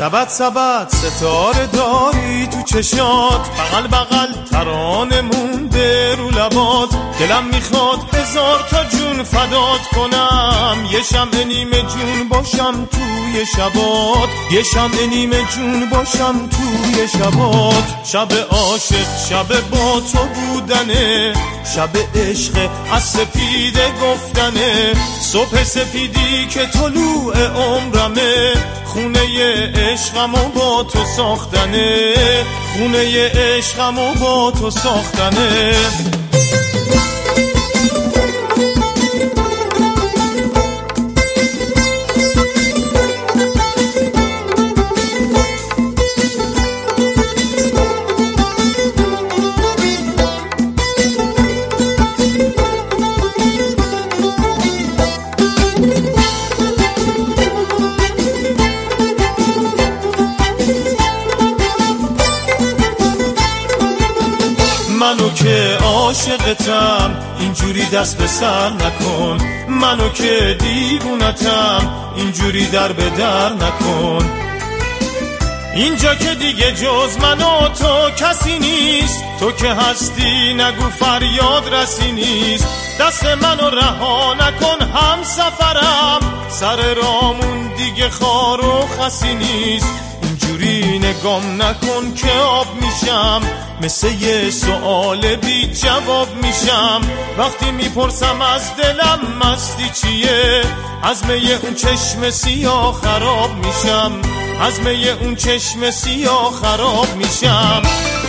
سبد سبد ستاره داری تو چشات، بغل بغل ترانه مونده رو لبات. دلم میخواد هزار تا جون فدات کنم، یه شمع نیمه جون باشم توی شبات، یه شمع نیمه جون باشم توی شبات. شب عاشق شب با تو بودنه، شب عشق از سپیده گفتنه. صبح سپیدی که طلوع عمرمه، خونه عشقمو با تو ساختنه، خونه عشقمو با تو ساختنه. منو که عاشقتم اینجوری دست به سر نکن، منو که دیوونتم اینجوری در به در نکن. اینجا که دیگه جز من و تو کسی نیست، تو که هستی نگو فریاد رسی نیست. دست منو رها نکن هم سفرم، سر رامون دیگه خار و خسی نیست. اینجوری نگام نکن که آب میشم، مثل یه سؤال بی جواب میشم. وقتی میپرسم از دلم مستی چیه، از می اون چشم سیاه خراب میشم، از می اون چشم سیاه خراب میشم.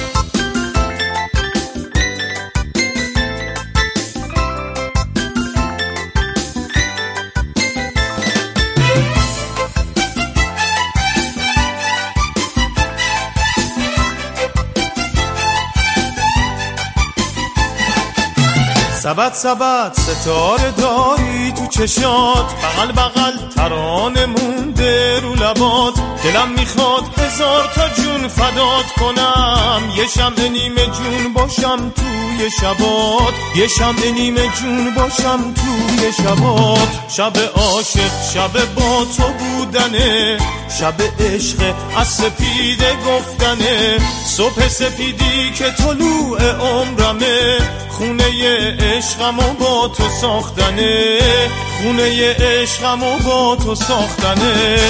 سبد سبد ستاره داری تو چشات، بغل بغل ترانه مونده رو لبات. دلم میخواد هزار تا جون فدات کنم، یه شمع نیمه جون باشم توی شبات، یه شمع نیمه جون باشم توی شبات. شب عاشق شب با تو بودنه، شب عشق از سپیده گفتنه. صبح سپیدی که طلوع عمرمه، خونه عشقمو با تو ساختنه، خونه عشقمو با تو ساختنه.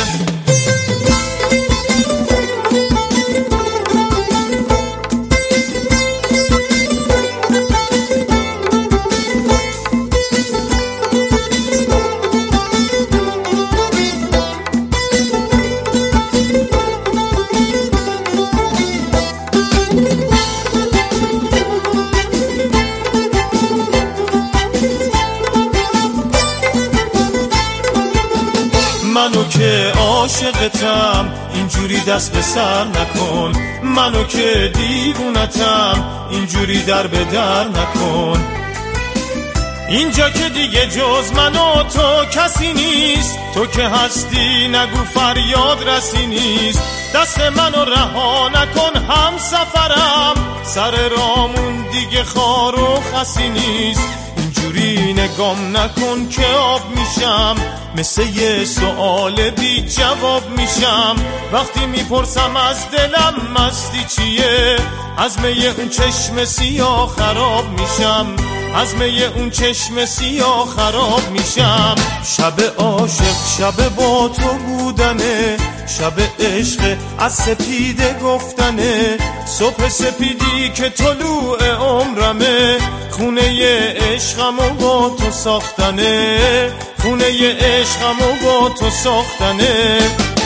منو که عاشقتم اینجوری دست به سر نکن، منو که دیوونتم اینجوری در به در نکن. اینجا که دیگه جز من و تو کسی نیست، تو که هستی نگو فریاد رسی نیست. دست منو رها نکن هم سفرم، سر رامون دیگه خار و خسی نیست. اینجوری نگام نکن که آب میشم، مثل یه سؤال بی جواب میشم. وقتی میپرسم از دلم مستی چیه، از می اون چشم سیاه خراب میشم، از می اون چشم سیاه خراب میشم. شب عاشق شب با تو بودنه، شب عشق از سپیده گفتنه. صبح سپیدی که طلوع عمرمه، خونه عشقمو با تو ساختنه، خونه عشقمو با تو ساختنه.